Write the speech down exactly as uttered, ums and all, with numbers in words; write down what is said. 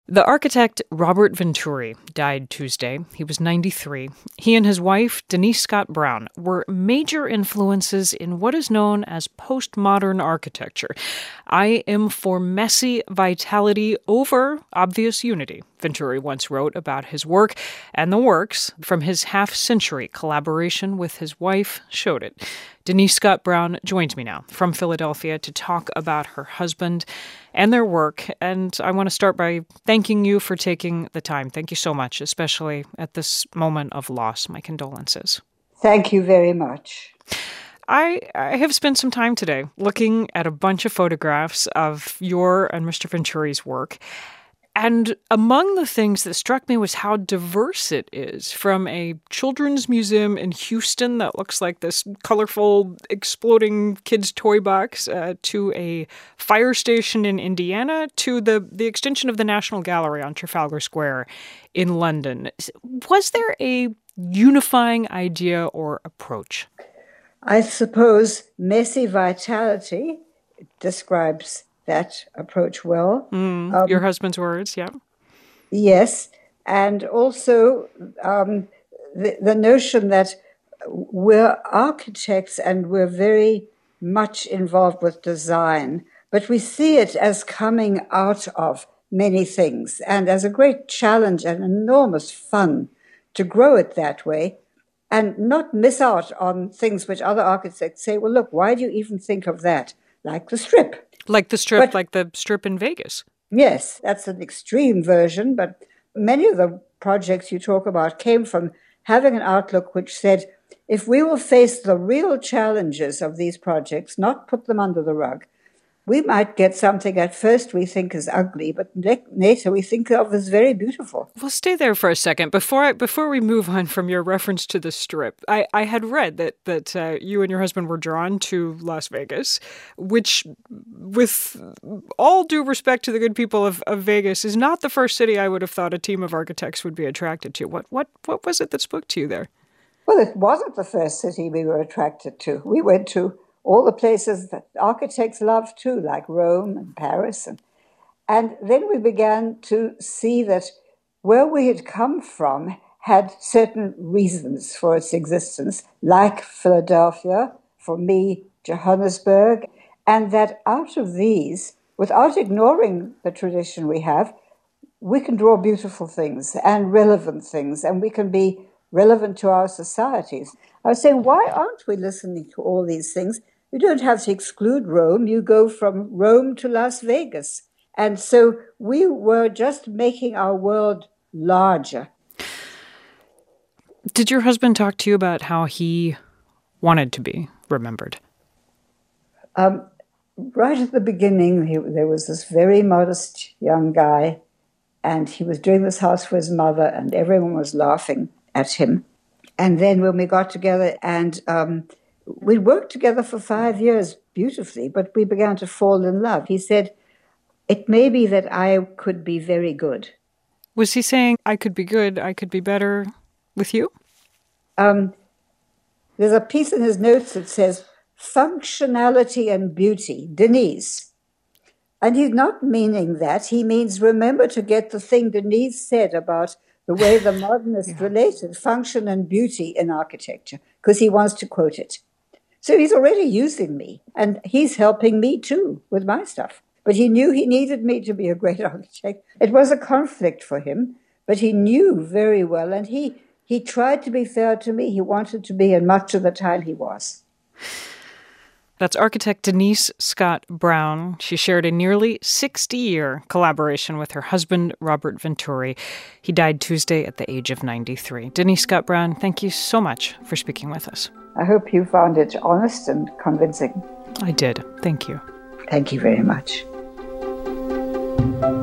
The architect Robert Venturi died Tuesday. He was ninety-three. He and his wife, Denise Scott Brown, were major influences in what is known as postmodern architecture. I am for messy vitality over obvious unity, Venturi once wrote about his work, and the works from his half-century collaboration with his wife showed it. Denise Scott Brown joins me now from Philadelphia to talk about her husband and their work. And I want to start by thanking you for taking the time. Thank you so much, especially at this moment of loss. My condolences. Thank you very much. I, I have spent some time today looking at a bunch of photographs of your and Mister Venturi's work. And among the things that struck me was how diverse it is, from a children's museum in Houston that looks like this colorful, exploding kids' toy box, uh, to a fire station in Indiana, to the, the extension of the National Gallery on Trafalgar Square in London. Was there a unifying idea or approach? I suppose messy vitality describes that approach well. Mm, um, your husband's words, yeah. Yes, and also um, the, the notion that we're architects and we're very much involved with design, but we see it as coming out of many things and as a great challenge and enormous fun to grow it that way and not miss out on things which other architects say, well, look, why do you even think of that? Like the Strip. Like the Strip, but, like the Strip in Vegas. Yes, that's an extreme version, but many of the projects you talk about came from having an outlook which said, if we will face the real challenges of these projects, not put them under the rug, we might get something at first we think is ugly, but later we think of as very beautiful. Well, stay there for a second. Before I, before we move on from your reference to the Strip, I, I had read that, that uh, you and your husband were drawn to Las Vegas, which, with all due respect to the good people of, of Vegas, is not the first city I would have thought a team of architects would be attracted to. What, what, what was it that spoke to you there? Well, it wasn't the first city we were attracted to. We went to all the places that architects love too, like Rome and Paris. And, and then we began to see that where we had come from had certain reasons for its existence, like Philadelphia, for me, Johannesburg, and that out of these, without ignoring the tradition we have, we can draw beautiful things and relevant things, and we can be relevant to our societies. I was saying, why aren't we listening to all these things? You don't have to exclude Rome. You go from Rome to Las Vegas. And so we were just making our world larger. Did your husband talk to you about how he wanted to be remembered? Um, right at the beginning, he, there was this very modest young guy, and he was doing this house for his mother, and everyone was laughing at him. And then when we got together and um, we worked together for five years beautifully, but we began to fall in love. He said, it may be that I could be very good. Was he saying, I could be good, I could be better with you? Um, there's a piece in his notes that says, functionality and beauty, Denise. And he's not meaning that. He means, remember to get the thing Denise said about the way the modernists yeah. related function and beauty in architecture, because he wants to quote it. So he's already using me, and he's helping me too with my stuff. But he knew he needed me to be a great architect. It was a conflict for him, but he knew very well, and he, he tried to be fair to me. He wanted to be, and much of the time he was. That's architect Denise Scott Brown. She shared a nearly sixty-year collaboration with her husband, Robert Venturi. He died Tuesday at the age of ninety-three. Denise Scott Brown, thank you so much for speaking with us. I hope you found it honest and convincing. I did. Thank you. Thank you very much.